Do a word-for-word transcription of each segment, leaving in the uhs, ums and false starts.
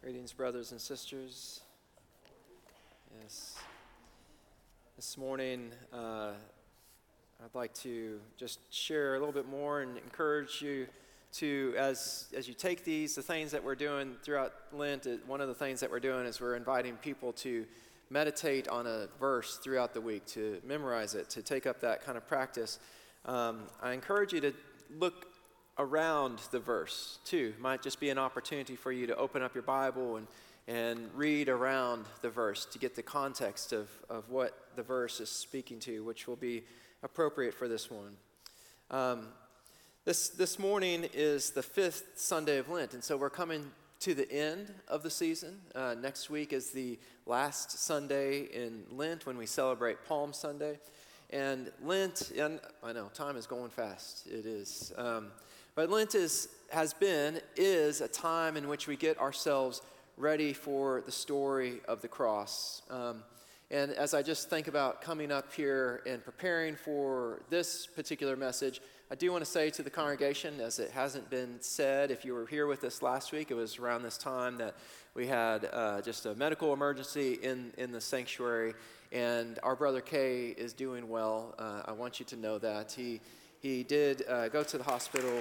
Greetings, brothers and sisters. Yes. This morning, uh, I'd like to just share a little bit more and encourage you to, as as you take these, the things that we're doing throughout Lent, one of the things that we're doing is we're inviting people to meditate on a verse throughout the week, to memorize it, to take up that kind of practice. Um, I encourage you to look around the verse too. Might just be an opportunity for you to open up your Bible and and read around the verse to get the context of, of what the verse is speaking to, which will be appropriate for this one. Um, this this morning is the fifth Sunday of Lent, and so we're coming to the end of the season. Uh, next week is the last Sunday in Lent when we celebrate Palm Sunday. And Lent, and I know, time is going fast. It is. Um, But Lent is, has been, is a time in which we get ourselves ready for the story of the cross. Um, and as I just think about coming up here and preparing for this particular message, I do want to say to the congregation, as it hasn't been said, if you were here with us last week, it was around this time that we had uh, just a medical emergency in, in the sanctuary, and our brother Kay is doing well. Uh, I want you to know that. He He did uh, go to the hospital.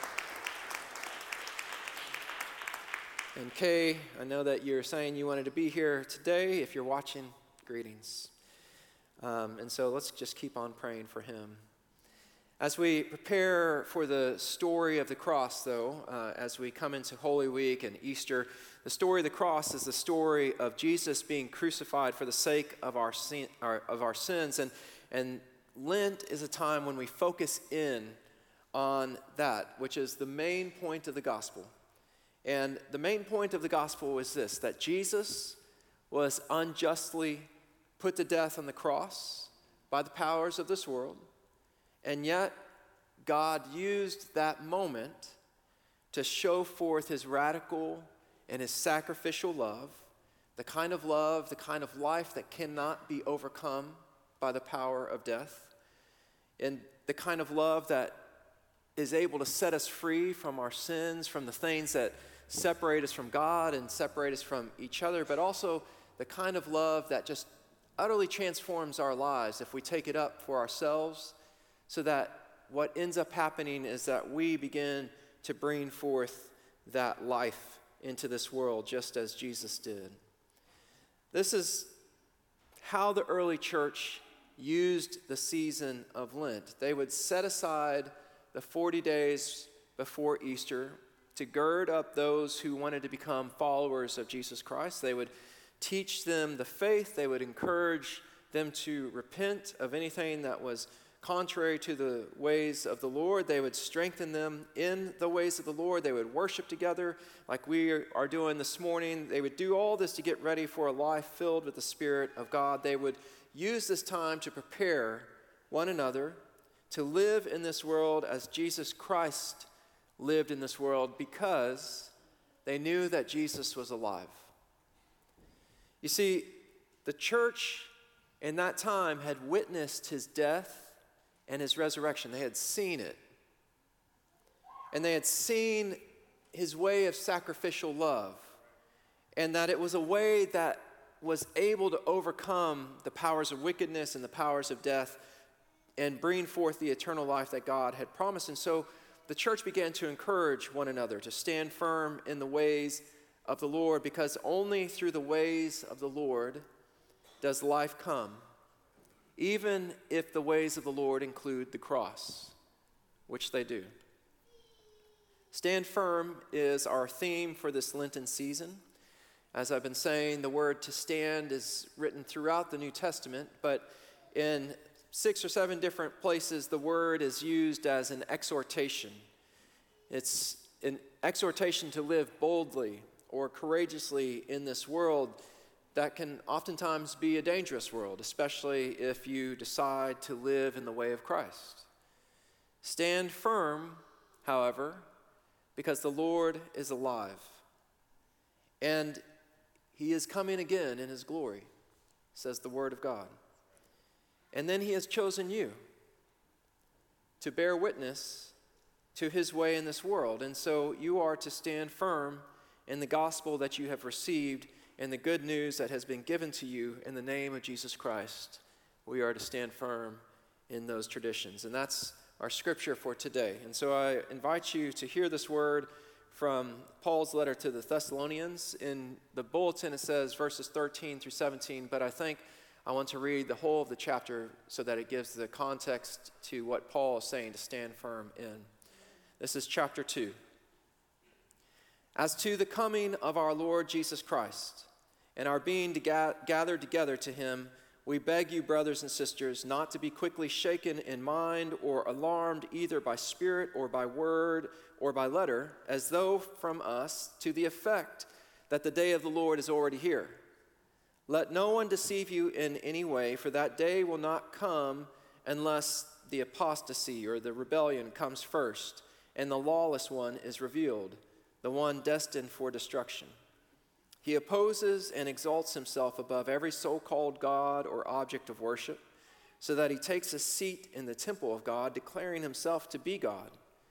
And Kay, I know that you're saying you wanted to be here today. If you're watching, greetings. Um, and so let's just keep on praying for him. As we prepare for the story of the cross, though, uh, as we come into Holy Week and Easter, the story of the cross is the story of Jesus being crucified for the sake of our sin, our, of our sins. And and Lent is a time when we focus in on that, which is the main point of the gospel. And the main point of the gospel is this, that Jesus was unjustly put to death on the cross by the powers of this world, and yet God used that moment to show forth his radical and his sacrificial love, the kind of love, the kind of life that cannot be overcome by the power of death, and the kind of love that is able to set us free from our sins, from the things that separate us from God and separate us from each other, but also the kind of love that just utterly transforms our lives if we take it up for ourselves, so that what ends up happening is that we begin to bring forth that life into this world just as Jesus did. This is how the early church used the season of Lent. They would set aside the forty days before Easter to gird up those who wanted to become followers of Jesus Christ. They would teach them the faith. They would encourage them to repent of anything that was contrary to the ways of the Lord. They would strengthen them in the ways of the Lord. They would worship together like we are doing this morning. They would do all this to get ready for a life filled with the Spirit of God. They would use this time to prepare one another to live in this world as Jesus Christ lived in this world, because they knew that Jesus was alive. You see, the church in that time had witnessed his death and his resurrection. They had seen it. And they had seen his way of sacrificial love, and that it was a way that was able to overcome the powers of wickedness and the powers of death and bring forth the eternal life that God had promised. And so the church began to encourage one another to stand firm in the ways of the Lord, because only through the ways of the Lord does life come, even if the ways of the Lord include the cross, which they do. Stand firm is our theme for this Lenten season. As I've been saying, the word to stand is written throughout the New Testament, but in six or seven different places, the word is used as an exhortation. It's an exhortation to live boldly or courageously in this world that can oftentimes be a dangerous world, especially if you decide to live in the way of Christ. Stand firm, however, because the Lord is alive, and he is coming again in his glory, says the word of God. And then he has chosen you to bear witness to his way in this world. And so you are to stand firm in the gospel that you have received and the good news that has been given to you in the name of Jesus Christ. We are to stand firm in those traditions. And that's our scripture for today. And so I invite you to hear this word from Paul's letter to the Thessalonians. In the bulletin, it says verses thirteen through seventeen, but I think I want to read the whole of the chapter so that it gives the context to what Paul is saying to stand firm in. This is chapter two. As to the coming of our Lord Jesus Christ and our being to ga- gathered together to him, we beg you, brothers and sisters, not to be quickly shaken in mind or alarmed either by spirit or by word or by letter, as though from us, to the effect that the day of the Lord is already here. Let no one deceive you in any way, for that day will not come unless the apostasy or the rebellion comes first, and the lawless one is revealed, the one destined for destruction. He opposes and exalts himself above every so-called God or object of worship, so that he takes a seat in the temple of God, declaring himself to be God.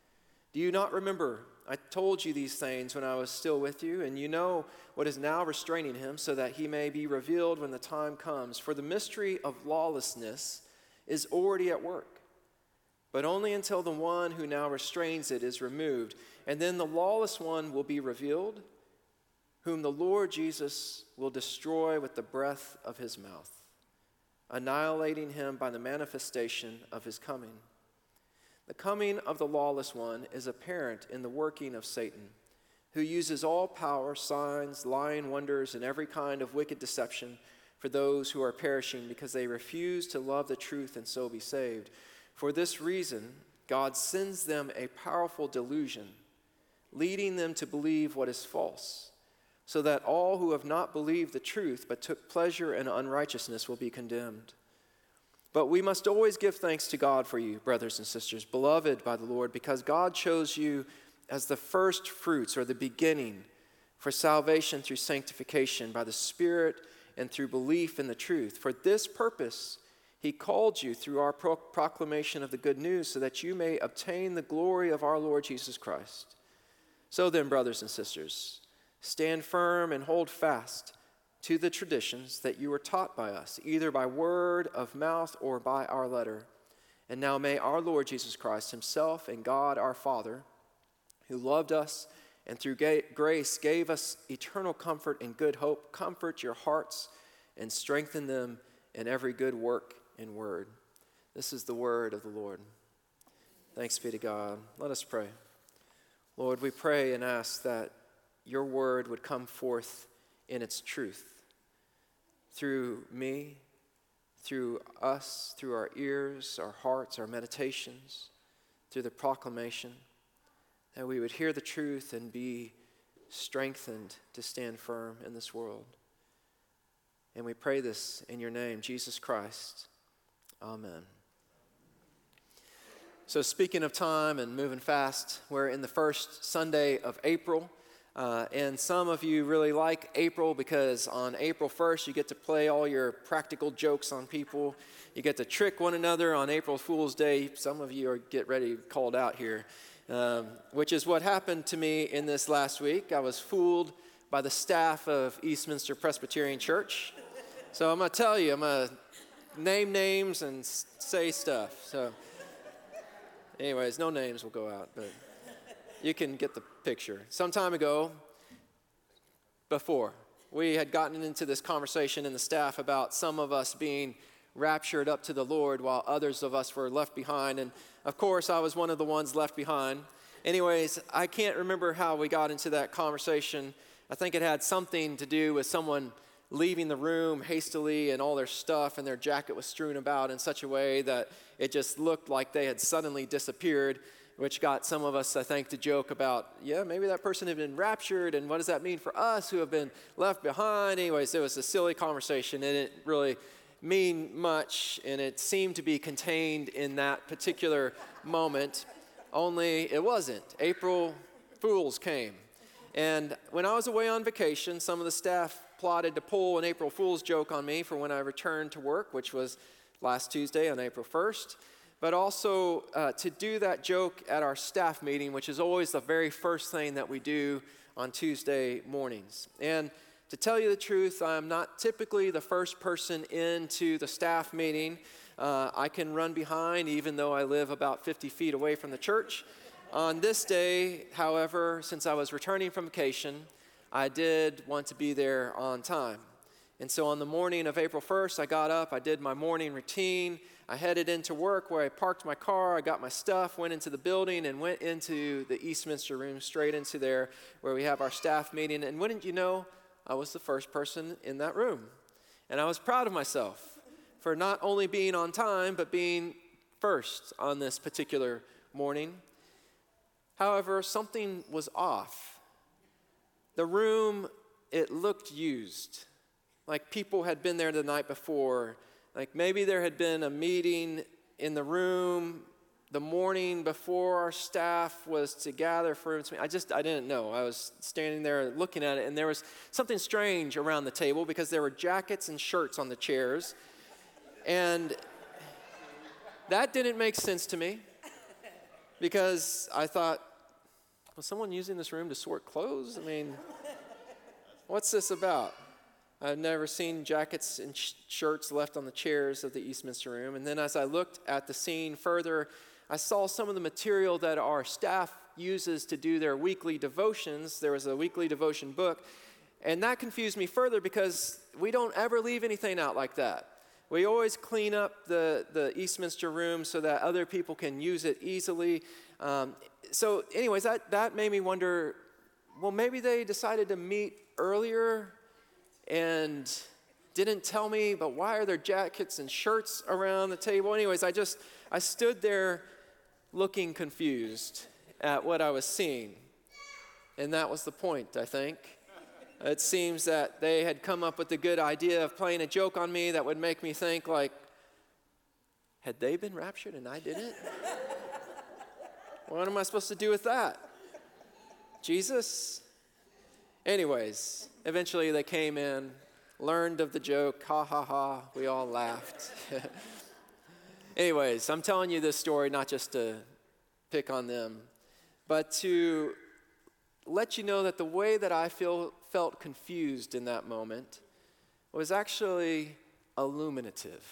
Do you not remember I told you these things when I was still with you, and you know what is now restraining him, so that he may be revealed when the time comes? For the mystery of lawlessness is already at work, but only until the one who now restrains it is removed. And then the lawless one will be revealed, whom the Lord Jesus will destroy with the breath of his mouth, annihilating him by the manifestation of his coming. The coming of the lawless one is apparent in the working of Satan, who uses all power, signs, lying wonders, and every kind of wicked deception for those who are perishing, because they refuse to love the truth and so be saved. For this reason, God sends them a powerful delusion, leading them to believe what is false, so that all who have not believed the truth but took pleasure in unrighteousness will be condemned. But we must always give thanks to God for you, brothers and sisters, beloved by the Lord, because God chose you as the first fruits, or the beginning, for salvation through sanctification by the Spirit and through belief in the truth. For this purpose he called you through our pro- proclamation of the good news, so that you may obtain the glory of our Lord Jesus Christ. So then, brothers and sisters, stand firm and hold fast to the traditions that you were taught by us, either by word of mouth or by our letter. And now may our Lord Jesus Christ himself and God our Father, who loved us and through ga- grace gave us eternal comfort and good hope, comfort your hearts and strengthen them in every good work and word. This is the word of the Lord. Thanks be to God. Let us pray. Lord, we pray and ask that your word would come forth in its truth through me, through us, through our ears, our hearts, our meditations, through the proclamation, that we would hear the truth and be strengthened to stand firm in this world. And we pray this in your name, Jesus Christ. Amen. So speaking of time and moving fast, we're in the first Sunday of April. Uh, and some of you really like April because on April first you get to play all your practical jokes on people. You get to trick one another on April Fool's Day. Some of you are get ready called out here, um, which is what happened to me in this last week. I was fooled by the staff of Eastminster Presbyterian Church. So I'm going to tell you, I'm going to name names and s- say stuff. So anyways, no names will go out, but you can get the picture. Some time ago, before, we had gotten into this conversation in the staff about some of us being raptured up to the Lord while others of us were left behind. And of course, I was one of the ones left behind. Anyways, I can't remember how we got into that conversation. I think it had something to do with someone leaving the room hastily and all their stuff and their jacket was strewn about in such a way that it just looked like they had suddenly disappeared, which got some of us, I think, to joke about, yeah, maybe that person had been raptured, and what does that mean for us who have been left behind? Anyways, it was a silly conversation, and it didn't really mean much, and it seemed to be contained in that particular moment, only it wasn't. April Fools came. And when I was away on vacation, some of the staff plotted to pull an April Fool's joke on me for when I returned to work, which was last Tuesday on April first. But also uh, to do that joke at our staff meeting, which is always the very first thing that we do on Tuesday mornings. And to tell you the truth, I'm not typically the first person into the staff meeting. Uh, I can run behind even though I live about fifty feet away from the church. On this day, however, since I was returning from vacation, I did want to be there on time. And so on the morning of April first, I got up, I did my morning routine, I headed into work where I parked my car, I got my stuff, went into the building, and went into the Eastminster room, straight into there where we have our staff meeting. And wouldn't you know, I was the first person in that room. And I was proud of myself for not only being on time, but being first on this particular morning. However, something was off. The room, it looked used. Like people had been there the night before. Like maybe there had been a meeting in the room the morning before our staff was to gather for it. I just, I didn't know. I was standing there looking at it, and there was something strange around the table because there were jackets and shirts on the chairs. And that didn't make sense to me because I thought, was someone using this room to sort clothes? I mean, what's this about? I've never seen jackets and sh- shirts left on the chairs of the Eastminster room. And then as I looked at the scene further, I saw some of the material that our staff uses to do their weekly devotions. There was a weekly devotion book. And that confused me further because we don't ever leave anything out like that. We always clean up the, the Eastminster room so that other people can use it easily. Um, so anyways, that, that made me wonder, well, maybe they decided to meet earlier and didn't tell me, but why are there jackets and shirts around the table? Anyways, I just, I stood there looking confused at what I was seeing. And that was the point, I think. It seems that they had come up with the good idea of playing a joke on me that would make me think like, had they been raptured and I didn't? What am I supposed to do with that? Jesus? Anyways, eventually they came in, learned of the joke, ha ha ha, we all laughed. Anyways, I'm telling you this story not just to pick on them, but to let you know that the way that I feel felt confused in that moment was actually illuminative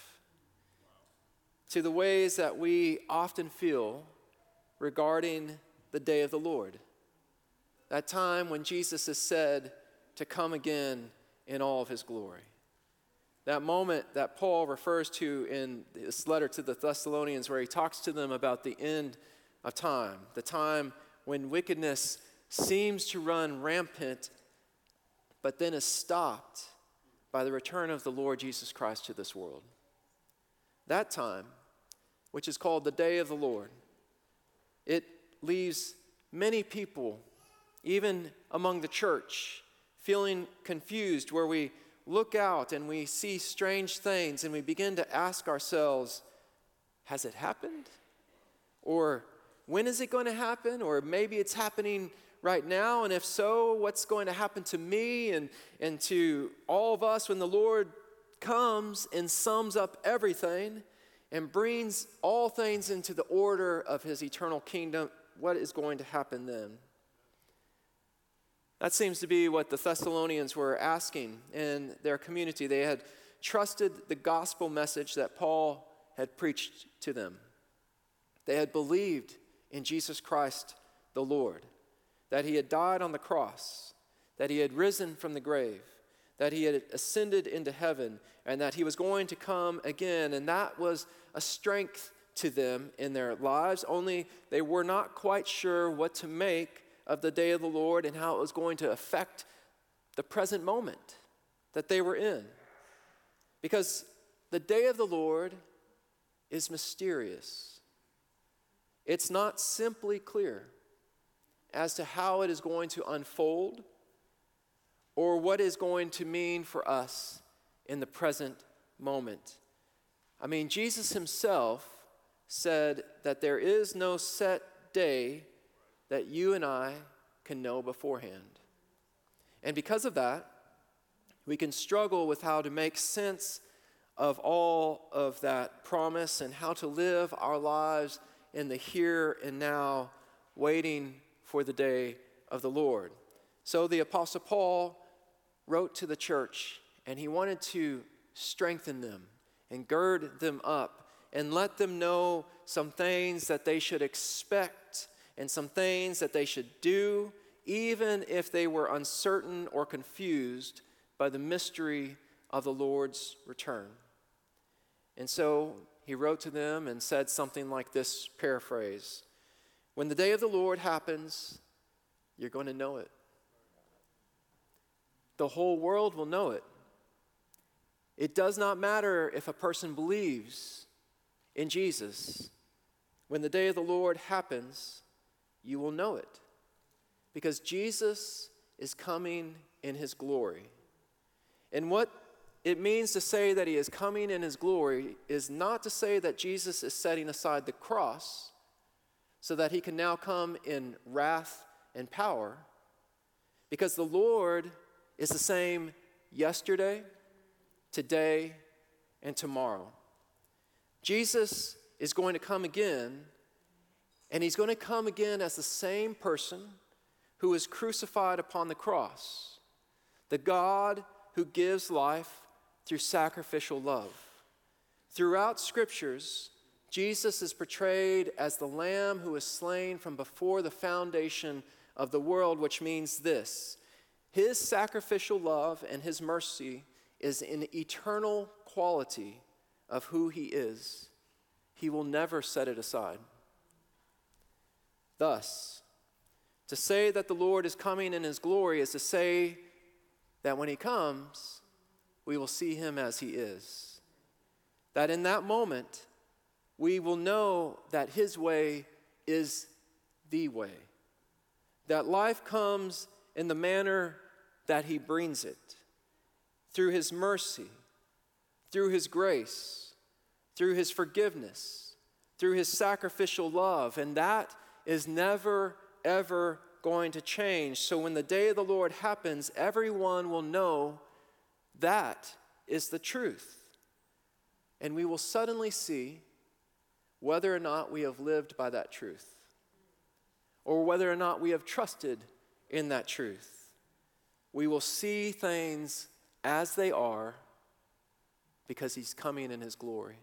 to the ways that we often feel regarding the day of the Lord. That time when Jesus is said to come again in all of his glory. That moment that Paul refers to in this letter to the Thessalonians where he talks to them about the end of time, the time when wickedness seems to run rampant, but then is stopped by the return of the Lord Jesus Christ to this world. That time, which is called the day of the Lord, it leaves many people, even among the church, feeling confused, where we look out and we see strange things and we begin to ask ourselves, has it happened? Or when is it going to happen? Or maybe it's happening right now, and if so, what's going to happen to me and, and to all of us when the Lord comes and sums up everything and brings all things into the order of his eternal kingdom? What is going to happen then? That seems to be what the Thessalonians were asking in their community. They had trusted the gospel message that Paul had preached to them. They had believed in Jesus Christ the Lord, that he had died on the cross, that he had risen from the grave, that he had ascended into heaven, and that he was going to come again. And that was a strength to them in their lives, only they were not quite sure what to make of the day of the Lord and how it was going to affect the present moment that they were in. Because the day of the Lord is mysterious. It's not simply clear as to how it is going to unfold or what is going to mean for us in the present moment. I mean, Jesus himself said that there is no set day that you and I can know beforehand. And because of that, we can struggle with how to make sense of all of that promise and how to live our lives in the here and now, waiting for the day of the Lord. So the Apostle Paul wrote to the church, and he wanted to strengthen them and gird them up and let them know some things that they should expect and some things that they should do, even if they were uncertain or confused by the mystery of the Lord's return. And so he wrote to them and said something like this, paraphrase: when the day of the Lord happens, you're going to know it. The whole world will know it. It does not matter if a person believes in Jesus. When the day of the Lord happens, you will know it. Because Jesus is coming in his glory. And what it means to say that he is coming in his glory is not to say that Jesus is setting aside the cross so that he can now come in wrath and power. Because the Lord is the same yesterday, today, and tomorrow. Jesus is going to come again, and he's going to come again as the same person who was crucified upon the cross, the God who gives life through sacrificial love. Throughout scriptures, Jesus is portrayed as the Lamb who was slain from before the foundation of the world, which means this: his sacrificial love and his mercy is an eternal quality of who he is. He will never set it aside. Thus, to say that the Lord is coming in his glory is to say that when he comes, we will see him as he is. That in that moment, we will know that his way is the way. That life comes in the manner that he brings it, through his mercy, through his grace, through his forgiveness, through his sacrificial love, and that is never, ever going to change. So when the day of the Lord happens, everyone will know that is the truth. And we will suddenly see whether or not we have lived by that truth, or whether or not we have trusted in that truth. We will see things as they are because he's coming in his glory.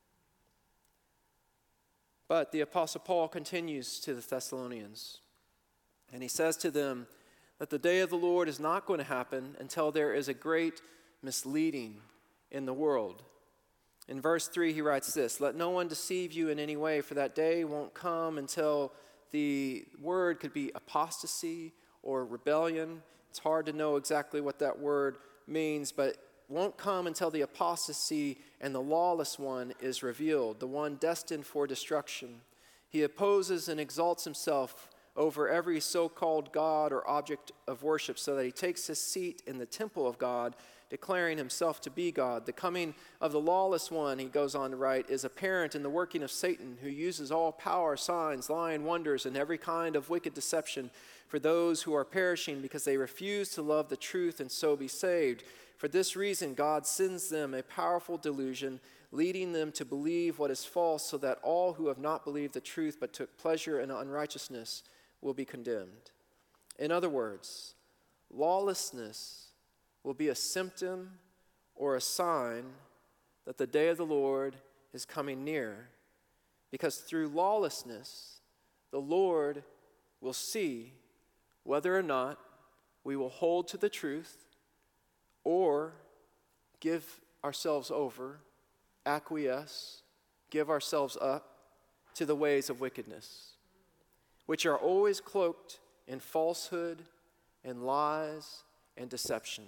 But the Apostle Paul continues to the Thessalonians, and he says to them that the day of the Lord is not going to happen until there is a great misleading in the world. In verse three, he writes this: let no one deceive you in any way, for that day won't come until the word could be apostasy or rebellion. It's hard to know exactly what that word means, but won't come until the apostasy and the lawless one is revealed, the one destined for destruction. He opposes and exalts himself over every so-called God or object of worship, so that he takes his seat in the temple of God, declaring himself to be God. The coming of the lawless one, he goes on to write, is apparent in the working of Satan, who uses all power, signs, lying wonders, and every kind of wicked deception for those who are perishing, because they refuse to love the truth and so be saved. For this reason, God sends them a powerful delusion, leading them to believe what is false, so that all who have not believed the truth but took pleasure in unrighteousness will be condemned. In other words, lawlessness will be a symptom or a sign that the day of the Lord is coming near, because through lawlessness, the Lord will see whether or not we will hold to the truth or give ourselves over, acquiesce, give ourselves up to the ways of wickedness, which are always cloaked in falsehood and lies and deception.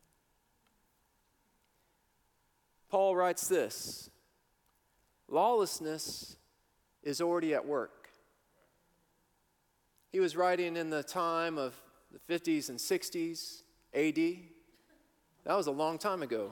Paul writes this: lawlessness is already at work. He was writing in the time of the fifties and sixties A D. That was a long time ago.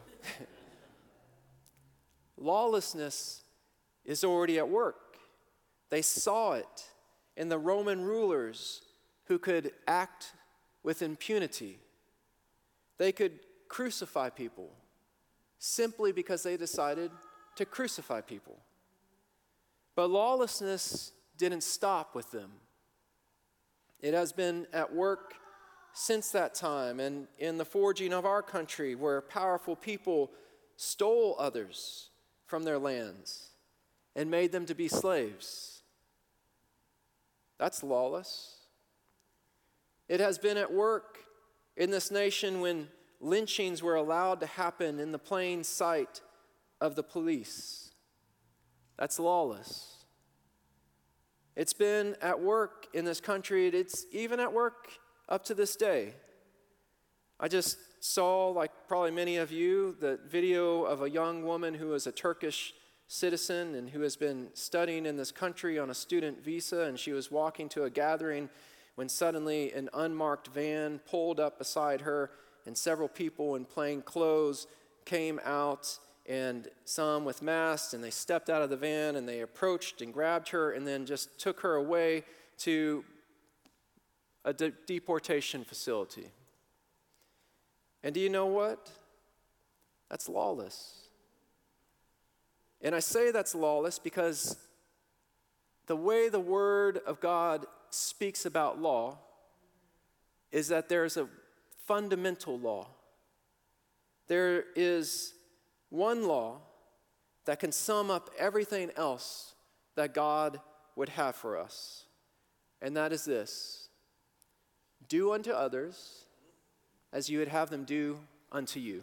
Lawlessness is already at work. They saw it in the Roman rulers who could act with impunity. They could crucify people simply because they decided to crucify people. But lawlessness didn't stop with them. It has been at work since that time and in the forging of our country, where powerful people stole others from their lands and made them to be slaves. That's lawless. It has been at work in this nation when lynchings were allowed to happen in the plain sight of the police. That's lawless. It's been at work in this country. It's even at work up to this day. I just saw, like probably many of you, the video of a young woman who is a Turkish citizen and who has been studying in this country on a student visa, and she was walking to a gathering when suddenly an unmarked van pulled up beside her, and several people in plain clothes came out, and some with masks, and they stepped out of the van and they approached and grabbed her and then just took her away to a de- deportation facility. And do you know what? That's lawless. And I say that's lawless because the way the Word of God speaks about law is that there's a fundamental law. There is one law that can sum up everything else that God would have for us. And that is this: do unto others as you would have them do unto you.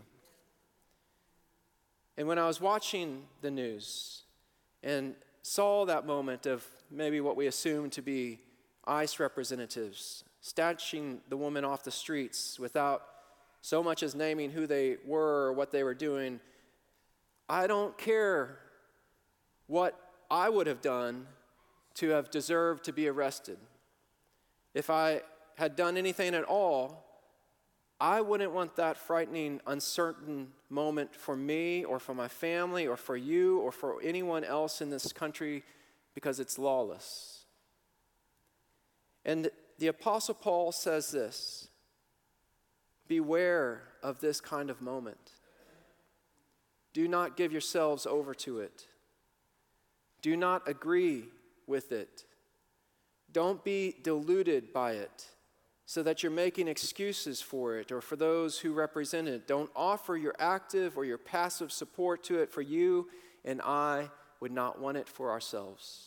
And when I was watching the news and saw that moment of maybe what we assume to be ICE representatives snatching the woman off the streets without so much as naming who they were or what they were doing, I don't care what I would have done to have deserved to be arrested. If I had done anything at all, I wouldn't want that frightening, uncertain moment for me or for my family or for you or for anyone else in this country, because it's lawless. And the Apostle Paul says this: beware of this kind of moment. Do not give yourselves over to it. Do not agree with it. Don't be deluded by it so that you're making excuses for it or for those who represent it. Don't offer your active or your passive support to it, for you and I would not want it for ourselves.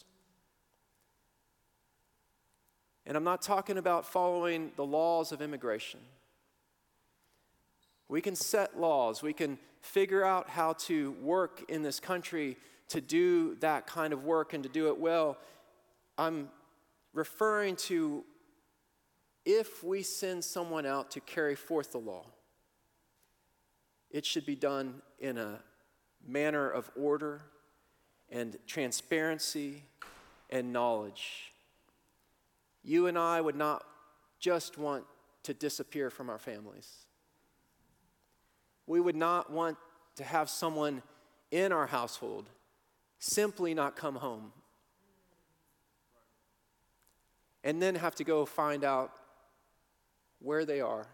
And I'm not talking about following the laws of immigration. We can set laws. We can figure out how to work in this country to do that kind of work and to do it well. I'm referring to if we send someone out to carry forth the law, it should be done in a manner of order and transparency and knowledge. You and I would not just want to disappear from our families. We would not want to have someone in our household simply not come home and then have to go find out where they are.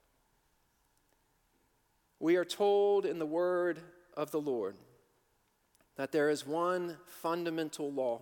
We are told in the word of the Lord that there is one fundamental law.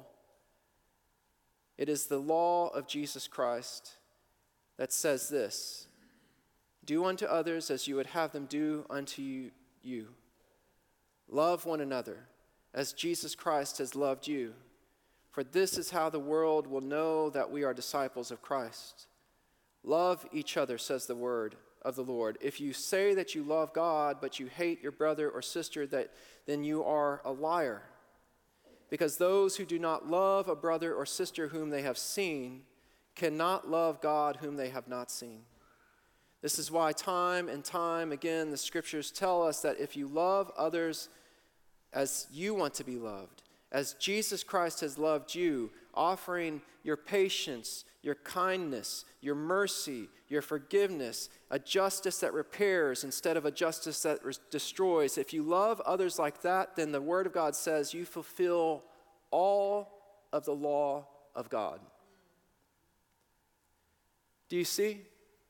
It is the law of Jesus Christ that says this: do unto others as you would have them do unto you. you. Love one another as Jesus Christ has loved you. For this is how the world will know that we are disciples of Christ. Love each other, says the word of the Lord. If you say that you love God, but you hate your brother or sister, that then you are a liar. Because those who do not love a brother or sister whom they have seen cannot love God whom they have not seen. This is why time and time again the scriptures tell us that if you love others as you want to be loved, as Jesus Christ has loved you, offering your patience, your kindness, your mercy, your forgiveness, a justice that repairs instead of a justice that res- destroys. If you love others like that, then the Word of God says you fulfill all of the law of God. Do you see?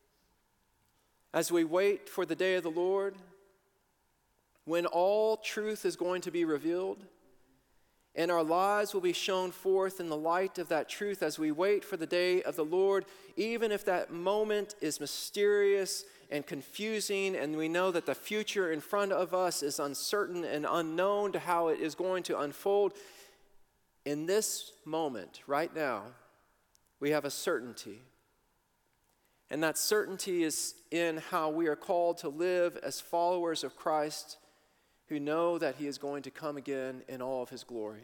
As we wait for the day of the Lord, when all truth is going to be revealed, And our lives will be shown forth in the light of that truth as we wait for the day of the Lord, even if that moment is mysterious and confusing, and we know that the future in front of us is uncertain and unknown to how it is going to unfold. In this moment, right now, we have a certainty. And that certainty is in how we are called to live as followers of Christ who know that he is going to come again in all of his glory.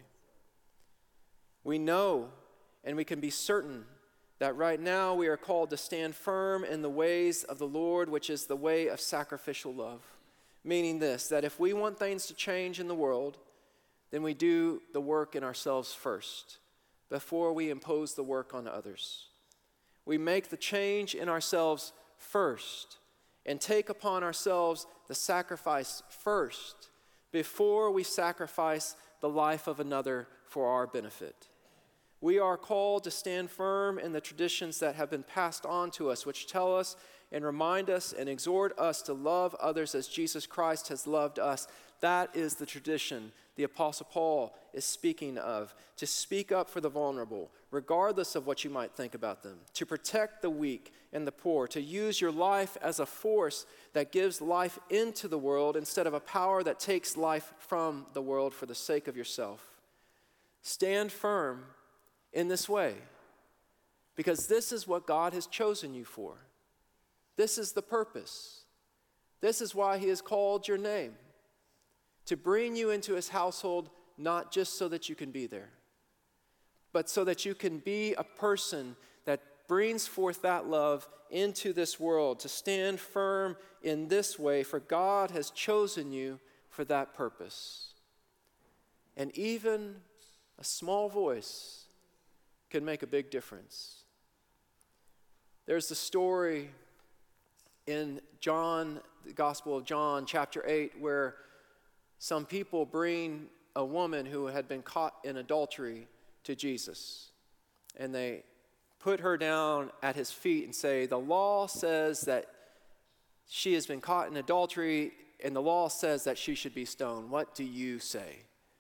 We know and we can be certain that right now we are called to stand firm in the ways of the Lord, which is the way of sacrificial love. Meaning this, that if we want things to change in the world, then we do the work in ourselves first, before we impose the work on others. We make the change in ourselves first, and take upon ourselves the sacrifice first, before we sacrifice the life of another for our benefit. We are called to stand firm in the traditions that have been passed on to us, which tell us and remind us and exhort us to love others as Jesus Christ has loved us. That is the tradition the Apostle Paul is speaking of, to speak up for the vulnerable, regardless of what you might think about them, to protect the weak and the poor, to use your life as a force that gives life into the world instead of a power that takes life from the world for the sake of yourself. Stand firm in this way, because this is what God has chosen you for. This is the purpose. This is why he has called your name, to bring you into his household, not just so that you can be there, but so that you can be a person that brings forth that love into this world, to stand firm in this way, for God has chosen you for that purpose. And even a small voice can make a big difference. There's the story in John, the Gospel of John, chapter eight, where some people bring a woman who had been caught in adultery to Jesus. And they put her down at his feet and say, the law says that she has been caught in adultery, and the law says that she should be stoned. What do you say?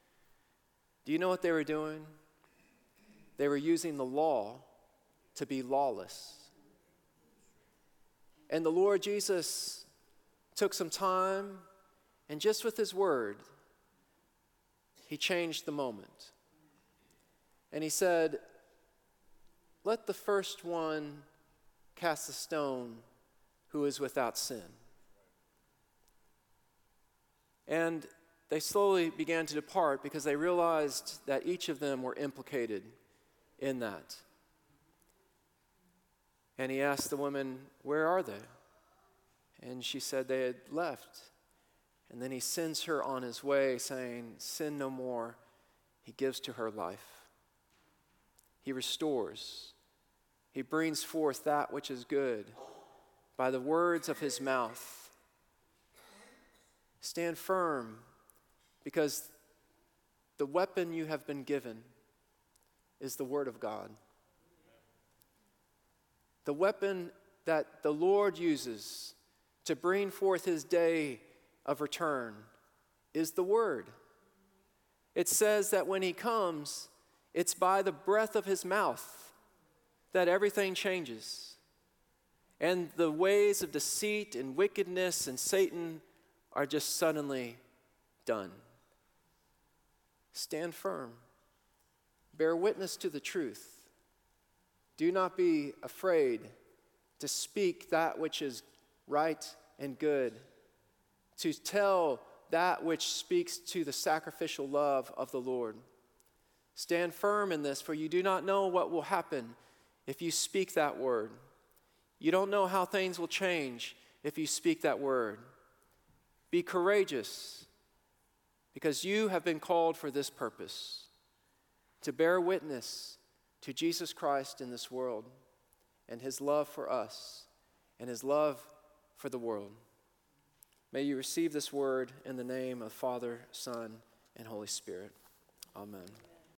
Do you know what they were doing? They were using the law to be lawless. And the Lord Jesus took some time, and just with his word, he changed the moment. And he said, let the first one cast a stone who is without sin. And they slowly began to depart because they realized that each of them were implicated in that. And he asked the woman, where are they? And she said they had left. And then he sends her on his way, saying, sin no more. He gives to her life. He restores. He brings forth that which is good by the words of his mouth. Stand firm, because the weapon you have been given is the word of God. The weapon that the Lord uses to bring forth his day of return is the word. It says that when he comes, it's by the breath of his mouth that everything changes. And the ways of deceit and wickedness and Satan are just suddenly done. Stand firm. Bear witness to the truth. Do not be afraid to speak that which is right and good, to tell that which speaks to the sacrificial love of the Lord. Stand firm in this, for you do not know what will happen if you speak that word. You don't know how things will change if you speak that word. Be courageous, because you have been called for this purpose, to bear witness to Jesus Christ in this world and his love for us and his love for the world. May you receive this word in the name of Father, Son, and Holy Spirit. Amen.